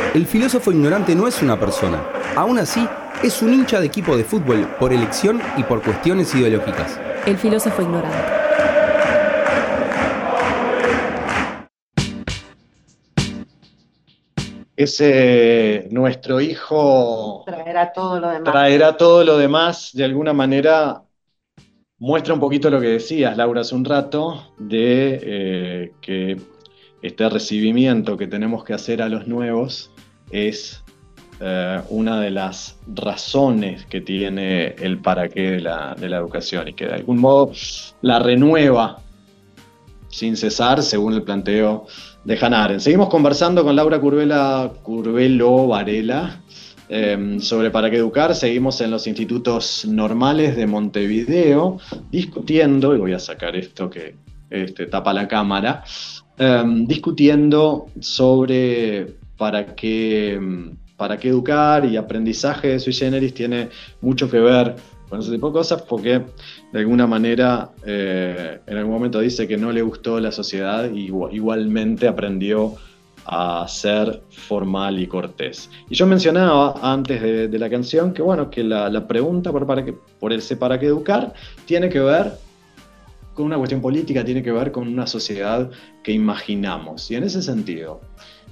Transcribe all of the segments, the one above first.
El filósofo ignorante no es una persona. Aún así, es un hincha de equipo de fútbol por elección y por cuestiones ideológicas. El filósofo ignorante. Ese nuestro hijo Traerá todo lo demás. traerá todo lo demás, de alguna manera muestra un poquito lo que decías, Laura, hace un rato, de que este recibimiento que tenemos que hacer a los nuevos es una de las razones que tiene el para qué de la educación y que de algún modo la renueva sin cesar según el planteo de Hannah Arendt. Seguimos conversando con Laura Curvelo Varela sobre para qué educar. Seguimos en los institutos normales de Montevideo discutiendo, y voy a sacar esto que tapa la cámara, discutiendo sobre para qué educar, y aprendizaje de sui generis tiene mucho que ver con ese tipo de cosas, porque de alguna manera en algún momento dice que no le gustó la sociedad y igualmente aprendió a ser formal y cortés. Y yo mencionaba antes de la canción que bueno, que la pregunta por ese para qué educar tiene que ver con una cuestión política, tiene que ver con una sociedad que imaginamos. Y en ese sentido,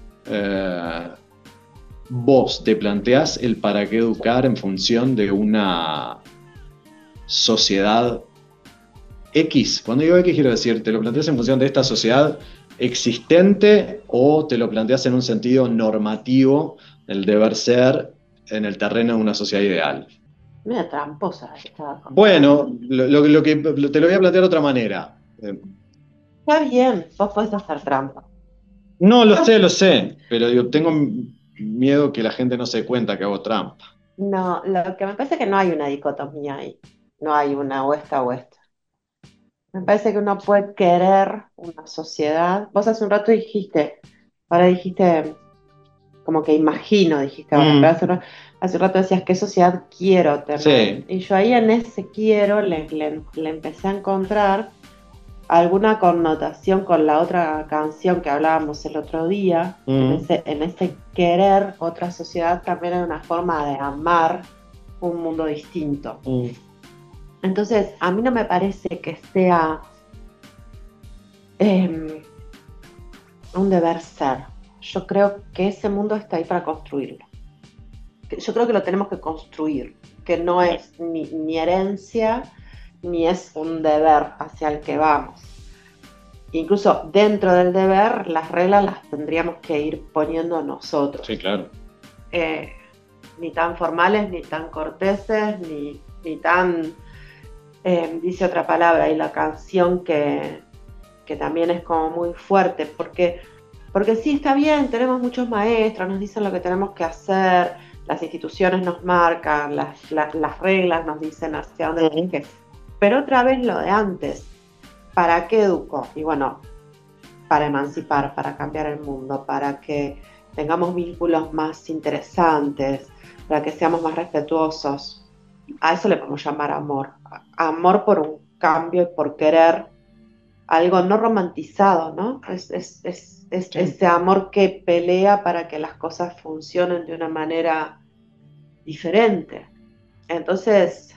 vos te planteás el para qué educar en función de una sociedad X. Cuando digo X quiero decir, ¿te lo planteas en función de esta sociedad existente o te lo planteas en un sentido normativo, el deber ser en el terreno de una sociedad ideal? Medio tramposa esta. Bueno, te lo voy a plantear de otra manera. Está bien, vos podés hacer trampa. No, lo sé, pero digo, tengo miedo que la gente no se dé cuenta que hago trampa. No, lo que me parece es que no hay una dicotomía ahí. No hay una o esta o esta. Me parece que uno puede querer una sociedad. Vos hace un rato ahora dijiste, como que imagino, dijiste ahora, pero hace un rato decías, ¿qué sociedad quiero tener? Sí. Y yo ahí en ese quiero le empecé a encontrar alguna connotación con la otra canción que hablábamos el otro día. En ese querer otra sociedad también es una forma de amar un mundo distinto. Entonces, a mí no me parece que sea un deber ser. Yo creo que ese mundo está ahí para construirlo. Yo creo que lo tenemos que construir, que no es ni herencia, ni es un deber hacia el que vamos. Incluso dentro del deber, las reglas las tendríamos que ir poniendo nosotros. Sí, claro. Ni tan formales, ni tan corteses, ni tan... dice otra palabra, y la canción que también es como muy fuerte, porque sí, está bien, tenemos muchos maestros, nos dicen lo que tenemos que hacer, las instituciones nos marcan, las reglas nos dicen hacia dónde tenemos que ir. Pero otra vez lo de antes, ¿para qué educo? Y bueno, para emancipar, para cambiar el mundo, para que tengamos vínculos más interesantes, para que seamos más respetuosos. A eso le podemos llamar amor. Amor por un cambio y por querer algo no romantizado, ¿no? Es ese amor que pelea para que las cosas funcionen de una manera diferente. Entonces,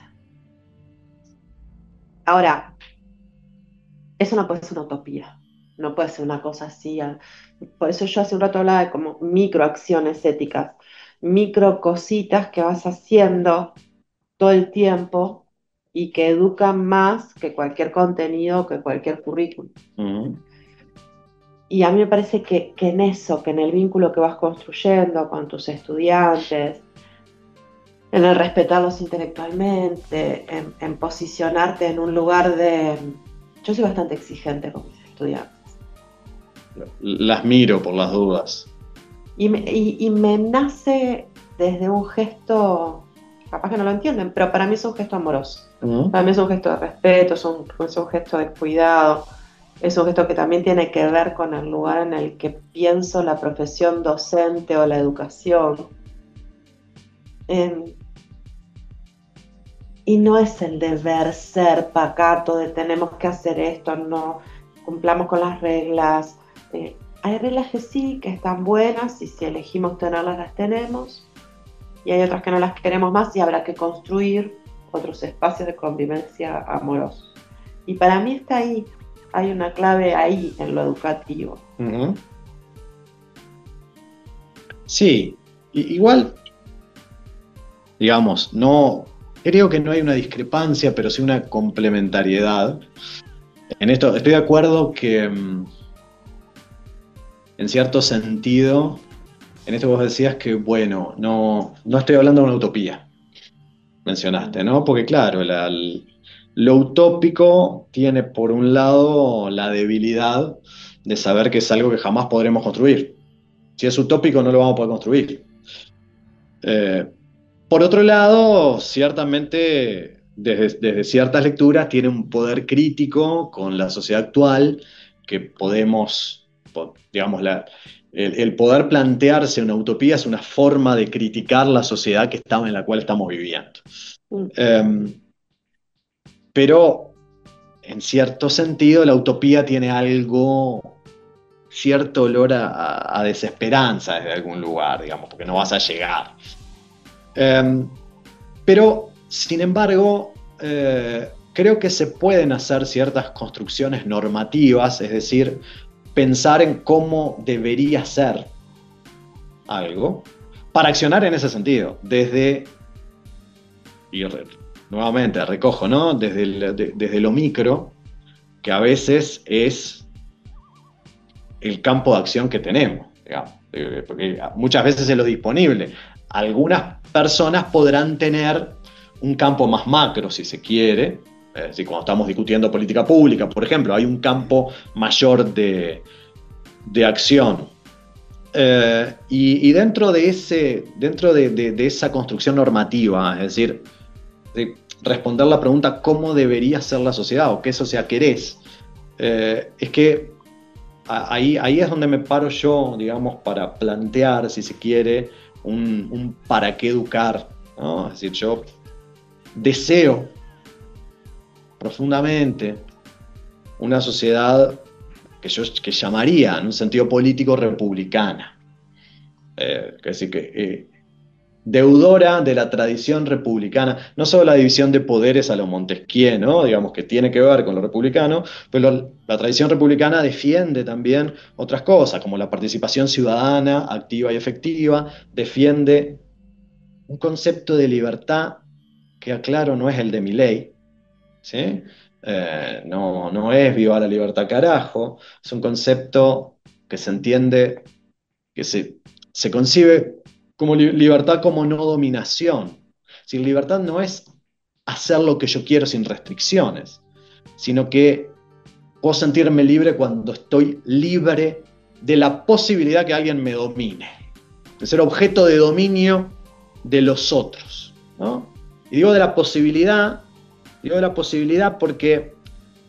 ahora, eso no puede ser una utopía, no puede ser una cosa así. Por eso yo hace un rato hablaba de como microacciones éticas, micro cositas que vas haciendo todo el tiempo y que educan más que cualquier contenido, que cualquier currículum. Y a mí me parece que en eso, que en el vínculo que vas construyendo con tus estudiantes, en el respetarlos intelectualmente, en posicionarte en un lugar de... Yo soy bastante exigente con mis estudiantes. Las miro por las dudas. Y me nace desde un gesto, capaz que no lo entienden, pero para mí es un gesto amoroso. Para mí es un gesto de respeto, es un gesto de cuidado, es un gesto que también tiene que ver con el lugar en el que pienso la profesión docente o la educación. Y no es el deber ser pacato de tenemos que hacer esto, no cumplamos con las reglas. hay reglas que sí, que están buenas y si elegimos tenerlas las tenemos, y hay otras que no las queremos más y habrá que construir otros espacios de convivencia amorosos. Y para mí está ahí, hay una clave ahí en lo educativo. Ujú. Sí, igual, digamos, no, creo que no hay una discrepancia, pero sí una complementariedad. En esto estoy de acuerdo que, en cierto sentido, en esto vos decías que, bueno, no estoy hablando de una utopía, mencionaste, ¿no? Porque claro, lo utópico tiene por un lado la debilidad de saber que es algo que jamás podremos construir. Si es utópico, no lo vamos a poder construir. Eh, por otro lado, ciertamente, desde ciertas lecturas, tiene un poder crítico con la sociedad actual que podemos, digamos, el poder plantearse una utopía es una forma de criticar la sociedad en la cual estamos viviendo. Mm. Eh, pero, en cierto sentido, la utopía tiene algo, cierto olor a desesperanza desde algún lugar, digamos, porque no vas a llegar. Eh, pero, sin embargo, creo que se pueden hacer ciertas construcciones normativas, es decir, pensar en cómo debería ser algo, para accionar en ese sentido, y nuevamente recojo, ¿no? Desde lo micro, que a veces es el campo de acción que tenemos, digamos, porque muchas veces es lo disponible. Algunas personas podrán tener un campo más macro, si se quiere, es decir, cuando estamos discutiendo política pública, por ejemplo, hay un campo mayor de acción. Y dentro de esa construcción normativa, es decir, de responder la pregunta cómo debería ser la sociedad o qué sociedad querés, es que ahí es donde me paro yo, digamos, para plantear, si se quiere, un para qué educar, ¿no? Es decir, yo deseo profundamente una sociedad que llamaría, en un sentido político, republicana. Es decir, deudora de la tradición republicana, no solo la división de poderes a lo Montesquieu, ¿no? Digamos que tiene que ver con lo republicano, pero la tradición republicana defiende también otras cosas, como la participación ciudadana activa y efectiva, defiende un concepto de libertad que, aclaro, no es el de Milei, ¿sí? No es viva la libertad carajo, es un concepto que se entiende, que se concibe como libertad como no dominación. Si libertad no es hacer lo que yo quiero sin restricciones, sino que puedo sentirme libre cuando estoy libre de la posibilidad que alguien me domine, de ser objeto de dominio de los otros, ¿no? Y digo de la posibilidad porque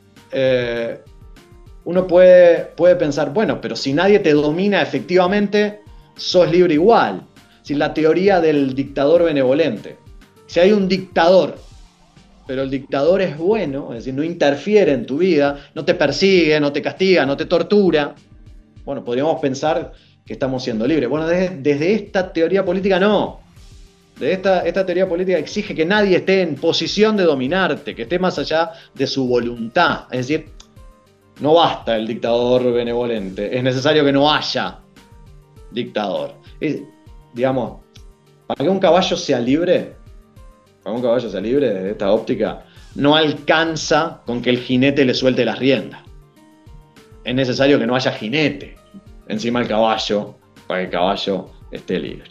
uno puede pensar, bueno, pero si nadie te domina efectivamente, sos libre igual. Si la teoría del dictador benevolente. Si hay un dictador, pero el dictador es bueno, es decir, no interfiere en tu vida, no te persigue, no te castiga, no te tortura, bueno, podríamos pensar que estamos siendo libres. Bueno, desde esta teoría política no. Esta teoría política exige que nadie esté en posición de dominarte, que esté más allá de su voluntad. Es decir, no basta el dictador benevolente, es necesario que no haya dictador. Digamos, para que un caballo sea libre, desde esta óptica, no alcanza con que el jinete le suelte las riendas. Es necesario que no haya jinete encima del caballo para que el caballo esté libre.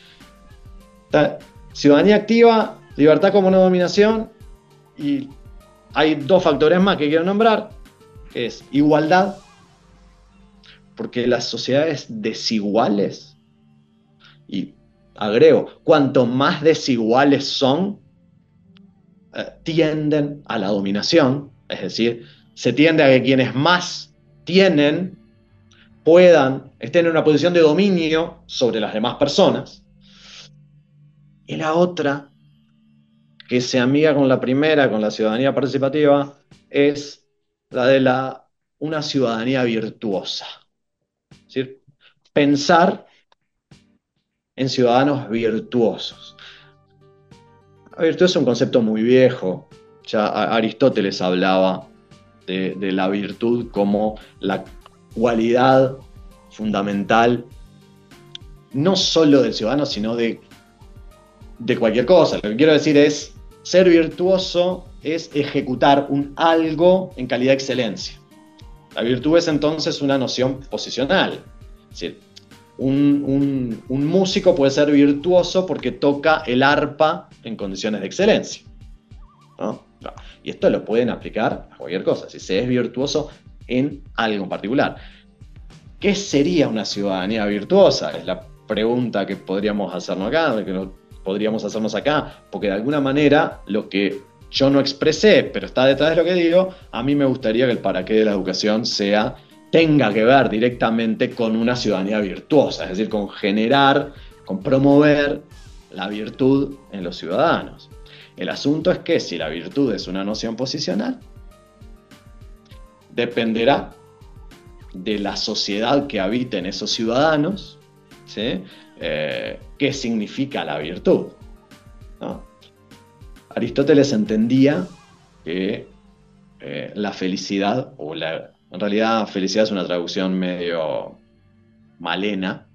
Ciudadanía activa, libertad como no dominación, y hay dos factores más que quiero nombrar, que es igualdad, porque las sociedades desiguales, y agrego, cuanto más desiguales son, tienden a la dominación, es decir, se tiende a que quienes más tienen estén en una posición de dominio sobre las demás personas. Y la otra, que se amiga con la primera, con la ciudadanía participativa, es la de una ciudadanía virtuosa. Es decir, pensar en ciudadanos virtuosos. La virtud es un concepto muy viejo. Ya Aristóteles hablaba de la virtud como la cualidad fundamental, no solo del ciudadano, sino de cualquier cosa. Lo que quiero decir es, ser virtuoso es ejecutar un algo en calidad de excelencia. La virtud es entonces una noción posicional. Es decir, un músico puede ser virtuoso porque toca el arpa en condiciones de excelencia, ¿no? Y esto lo pueden aplicar a cualquier cosa, si se es virtuoso en algo en particular. ¿Qué sería una ciudadanía virtuosa? Es la pregunta que podríamos hacernos acá, porque de alguna manera lo que yo no expresé, pero está detrás de lo que digo, a mí me gustaría que el para qué de la educación tenga que ver directamente con una ciudadanía virtuosa, es decir, con promover la virtud en los ciudadanos. El asunto es que si la virtud es una noción posicional, dependerá de la sociedad que habiten esos ciudadanos, ¿sí? ¿Qué significa la virtud? ¿No? Aristóteles entendía que la felicidad, en realidad felicidad es una traducción medio malena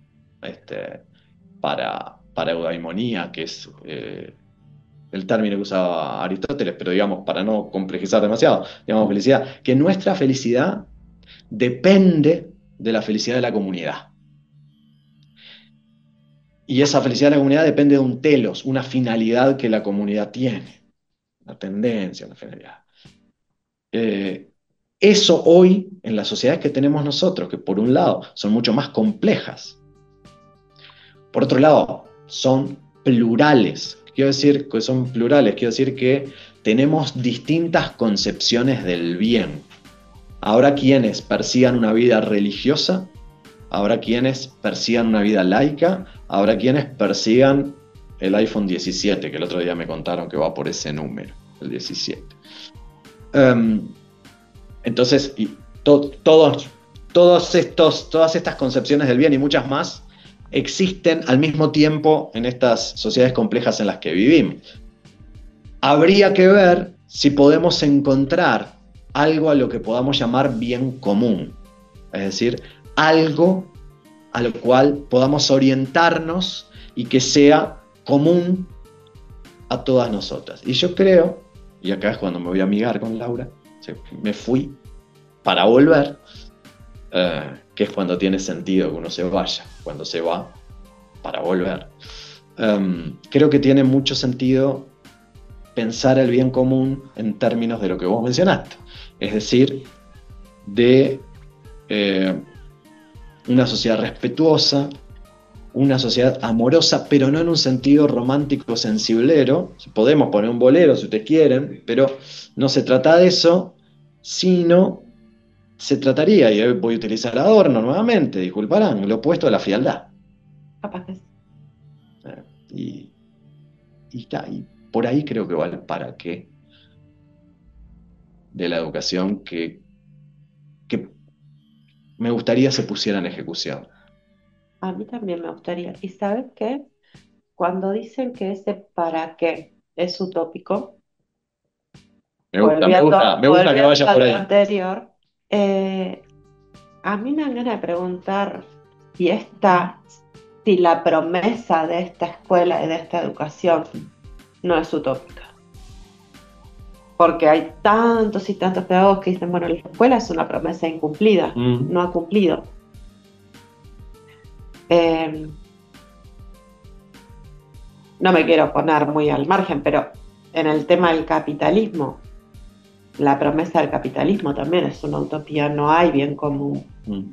para eudaimonía, que es el término que usaba Aristóteles, pero digamos, para no complejizar demasiado, digamos felicidad, que nuestra felicidad depende de la felicidad de la comunidad. Y esa felicidad de la comunidad depende de un telos, una finalidad que la comunidad tiene, una tendencia, una finalidad. Eso hoy, en las sociedades que tenemos nosotros, que por un lado son mucho más complejas, por otro lado son plurales. Quiero decir que son plurales, quiero decir que tenemos distintas concepciones del bien. Habrá quienes persigan una vida religiosa, habrá quienes persigan una vida laica, habrá quienes persigan el iPhone 17, que el otro día me contaron que va por ese número, el 17. Entonces, todas estas concepciones del bien y muchas más existen al mismo tiempo en estas sociedades complejas en las que vivimos. Habría que ver si podemos encontrar algo a lo que podamos llamar bien común, es decir, algo a lo cual podamos orientarnos y que sea común a todas nosotras. Y yo creo, y acá es cuando me voy a amigar con Laura, me fui para volver, que es cuando tiene sentido que uno se vaya, cuando se va para volver. Creo que tiene mucho sentido pensar el bien común en términos de lo que vos mencionaste, es decir, de una sociedad respetuosa, una sociedad amorosa, pero no en un sentido romántico sensiblero. Podemos poner un bolero si ustedes quieren, pero no se trata de eso, sino se trataría, y hoy voy a utilizar Adorno nuevamente, disculparán, lo opuesto a la frialdad. Capaz que sí. Y por ahí creo que va el para qué de la educación que me gustaría se pusiera en ejecución. A mí también me gustaría. ¿Y sabes qué? Cuando dicen que ese para qué es utópico, Me gusta que vaya por ahí. Anterior, a mí me dan ganas de preguntar si la promesa de esta escuela y de esta educación no es utópica. Porque hay tantos y tantos pedagogos que dicen, bueno, la escuela es una promesa incumplida, no ha cumplido. No me quiero poner muy al margen, pero en el tema del capitalismo, la promesa del capitalismo también es una utopía, no hay bien común.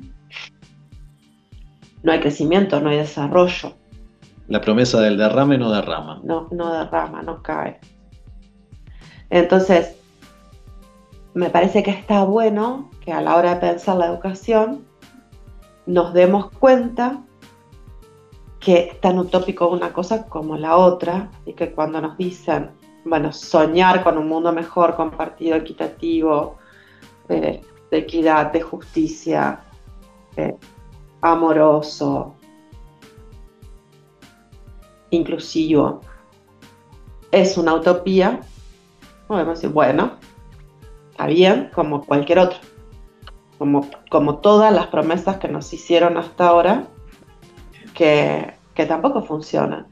No hay crecimiento, no hay desarrollo. La promesa del derrame no derrama. No derrama, no cae. Entonces, me parece que está bueno que a la hora de pensar la educación nos demos cuenta que es tan utópico una cosa como la otra, y que cuando nos dicen, bueno, soñar con un mundo mejor, compartido, equitativo, de equidad, de justicia, amoroso, inclusivo, es una utopía, podemos decir, bueno, está bien, como cualquier otro, como todas las promesas que nos hicieron hasta ahora, que tampoco funcionan.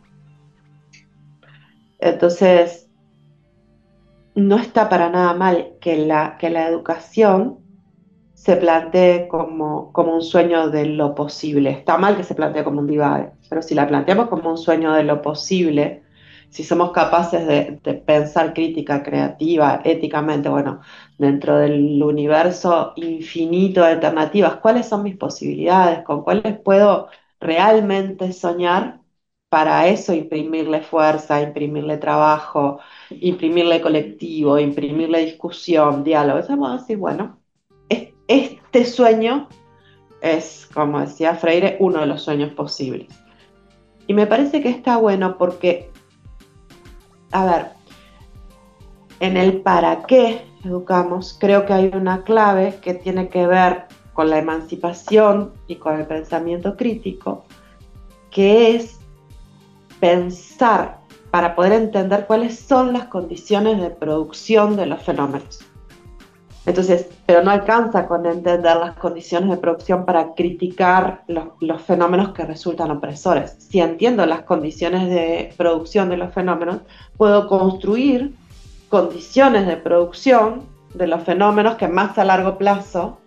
Entonces, no está para nada mal que la educación se plantee como un sueño de lo posible. Está mal que se plantee como un divague, pero si la planteamos como un sueño de lo posible, si somos capaces de pensar crítica, creativa, éticamente, bueno, dentro del universo infinito de alternativas, ¿cuáles son mis posibilidades? ¿Con cuáles puedo realmente soñar? Para eso imprimirle fuerza, imprimirle trabajo, imprimirle colectivo, imprimirle discusión, diálogo. Entonces vamos a decir, bueno, este sueño es, como decía Freire, uno de los sueños posibles. Y me parece que está bueno porque, a ver, en el para qué educamos, creo que hay una clave que tiene que ver con la emancipación y con el pensamiento crítico, que es pensar para poder entender cuáles son las condiciones de producción de los fenómenos. Entonces, pero no alcanza con entender las condiciones de producción para criticar los fenómenos que resultan opresores. Si entiendo las condiciones de producción de los fenómenos, puedo construir condiciones de producción de los fenómenos que más a largo plazo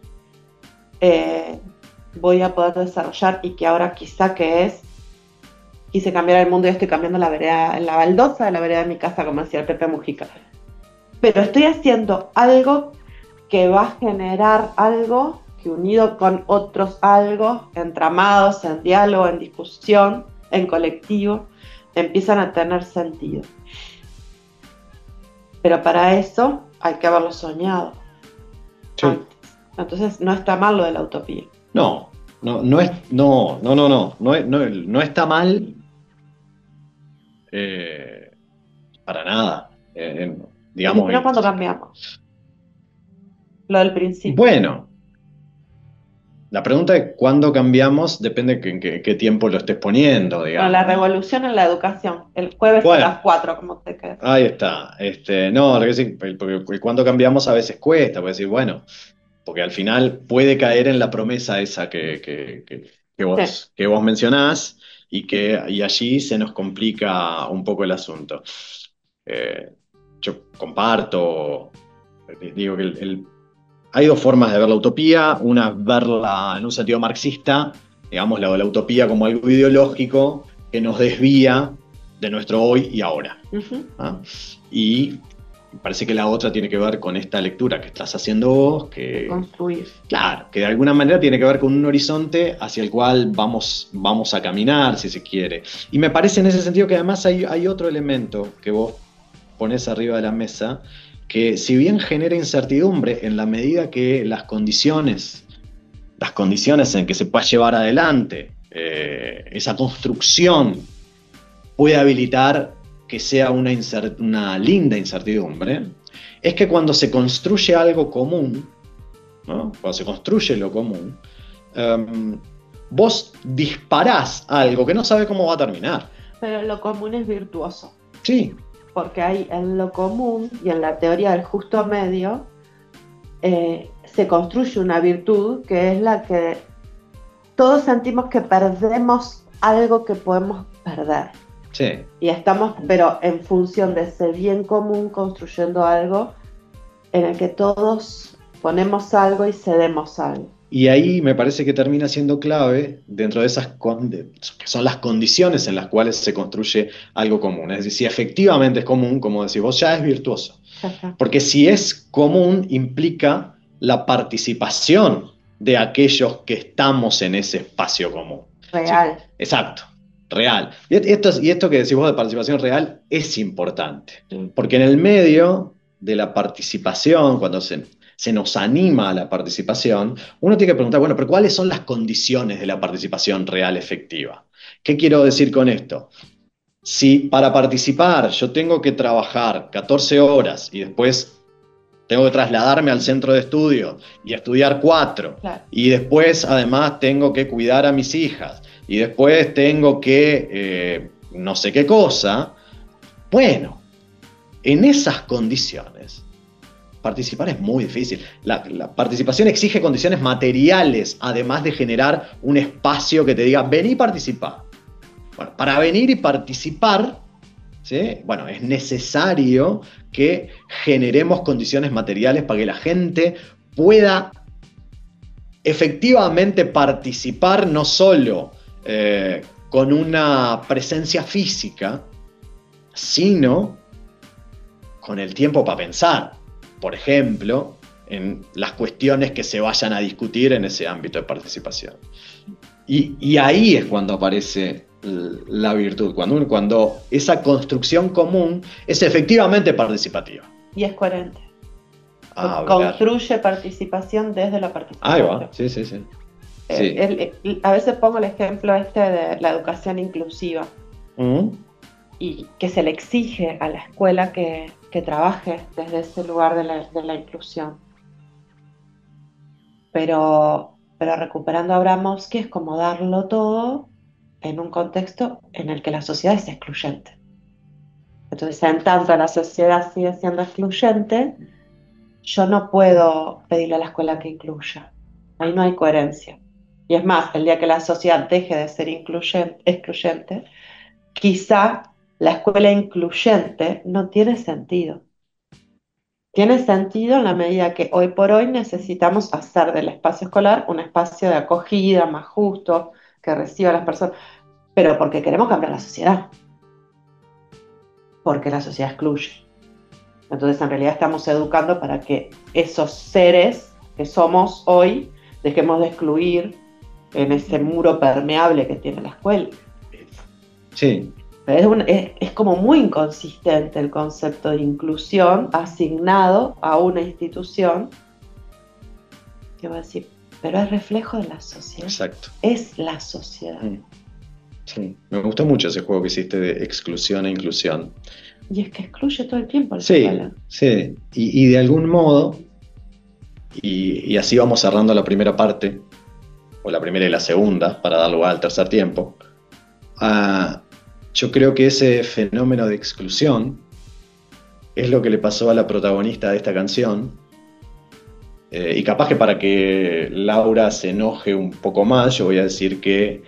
voy a poder desarrollar, y que ahora quizá que es, quise cambiar el mundo y estoy cambiando la vereda, la baldosa de la vereda de mi casa, como decía el Pepe Mujica. Pero estoy haciendo algo que va a generar algo que, unido con otros algo, entramados en diálogo, en discusión, en colectivo, empiezan a tener sentido. Pero para eso hay que haberlo soñado. Sí. Antes. Entonces no está mal lo de la utopía. No está mal para nada. Digamos. Pero cuando cambiamos. Lo del principio. Bueno, la pregunta es cuándo cambiamos, depende en qué tiempo lo estés poniendo, digamos. Bueno, la revolución en la educación, el jueves a las 4, como te queda. Ahí está. No, porque cuando cambiamos a veces cuesta, puede decir, bueno, porque al final puede caer en la promesa esa que vos mencionás, y allí se nos complica un poco el asunto. Yo comparto, digo que hay dos formas de ver la utopía. Una es verla en un sentido marxista, digamos, la utopía como algo ideológico que nos desvía de nuestro hoy y ahora. Uh-huh. Y parece que la otra tiene que ver con esta lectura que estás haciendo vos, que construir. Claro, que de alguna manera tiene que ver con un horizonte hacia el cual vamos a caminar, si se quiere. Y me parece en ese sentido que además hay otro elemento que vos ponés arriba de la mesa, que si bien genera incertidumbre en la medida que las condiciones en que se pueda llevar adelante esa construcción puede habilitar que sea una linda incertidumbre, es que cuando se construye algo común, ¿no? Cuando se construye lo común, vos disparás algo que no sabe cómo va a terminar. Pero lo común es virtuoso. Sí. Porque hay en lo común y en la teoría del justo medio se construye una virtud que es la que todos sentimos que perdemos algo que podemos perder. Sí. Y estamos, pero en función de ese bien común, construyendo algo en el que todos ponemos algo y cedemos algo. Y ahí me parece que termina siendo clave dentro de esas que son las condiciones en las cuales se construye algo común. Es decir, si efectivamente es común, como decís vos, ya es virtuoso. Porque si es común, implica la participación de aquellos que estamos en ese espacio común. Real. Sí, exacto, real. Y esto que decís vos de participación real es importante. Porque en el medio de la participación, cuando se nos anima a la participación, uno tiene que preguntar, bueno, pero ¿cuáles son las condiciones de la participación real efectiva? ¿Qué quiero decir con esto? Si para participar yo tengo que trabajar 14 horas y después tengo que trasladarme al centro de estudio y estudiar 4. Claro. Y después, además, tengo que cuidar a mis hijas. Y después tengo que no sé qué cosa. Bueno, en esas condiciones, participar es muy difícil. La participación exige condiciones materiales, además de generar un espacio que te diga, vení y participá. Bueno, para venir y participar, ¿sí? Bueno, es necesario que generemos condiciones materiales para que la gente pueda efectivamente participar, no solo con una presencia física, sino con el tiempo para pensar. Por ejemplo, en las cuestiones que se vayan a discutir en ese ámbito de participación. Y ahí es cuando aparece la virtud, cuando esa construcción común es efectivamente participativa. Y es coherente. Construye participación desde la participación. Ahí va, sí. Sí. A veces pongo el ejemplo de la educación inclusiva. Y que se le exige a la escuela que trabaje desde ese lugar de la inclusión. Pero recuperando a Abramowski es como darlo todo en un contexto en el que la sociedad es excluyente. Entonces, en tanto la sociedad sigue siendo excluyente, yo no puedo pedirle a la escuela que incluya. Ahí no hay coherencia. Y es más, el día que la sociedad deje de ser excluyente, quizá la escuela incluyente no tiene sentido. Tiene sentido en la medida que hoy por hoy necesitamos hacer del espacio escolar un espacio de acogida más justo, que reciba a las personas, pero porque queremos cambiar la sociedad. Porque la sociedad excluye. Entonces, en realidad estamos educando para que esos seres que somos hoy dejemos de excluir en ese muro permeable que tiene la escuela. Sí. Es como muy inconsistente el concepto de inclusión asignado a una institución que va a decir, pero es reflejo de la sociedad. Exacto. Es la sociedad. Sí. Me gustó mucho ese juego que hiciste de exclusión e inclusión. Y es que excluye todo el tiempo. Sí. Y de algún modo, y así vamos cerrando la primera parte, o la primera y la segunda, para dar lugar al tercer tiempo. Yo creo que ese fenómeno de exclusión es lo que le pasó a la protagonista de esta canción. Y capaz que para que Laura se enoje un poco más, yo voy a decir que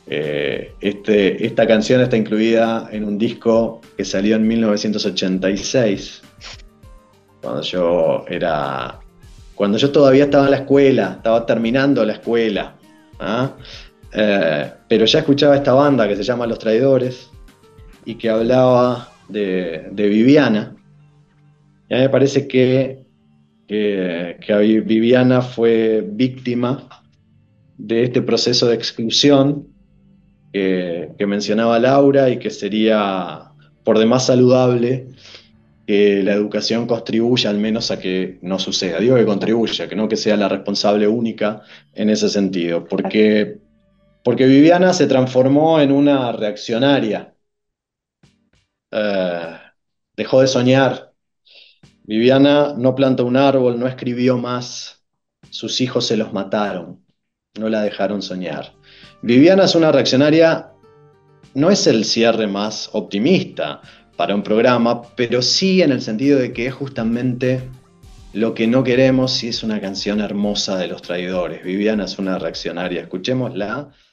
esta canción está incluida en un disco que salió en 1986, cuando yo todavía estaba en la escuela, estaba terminando la escuela, pero ya escuchaba esta banda que se llama Los Traidores y que hablaba de Viviana. Y a mí me parece que Viviana fue víctima de este proceso de exclusión que mencionaba Laura, y que sería por demás saludable que la educación contribuya al menos a que no suceda. Digo que contribuya, que no que sea la responsable única en ese sentido, porque Viviana se transformó en una reaccionaria. Dejó de soñar. Viviana no plantó un árbol, no escribió más. Sus hijos se los mataron, no la dejaron soñar. Viviana es una reaccionaria, no es el cierre más optimista para un programa, pero sí en el sentido de que es justamente lo que no queremos, y es una canción hermosa de Los Traidores. Viviana es una reaccionaria, escuchémosla.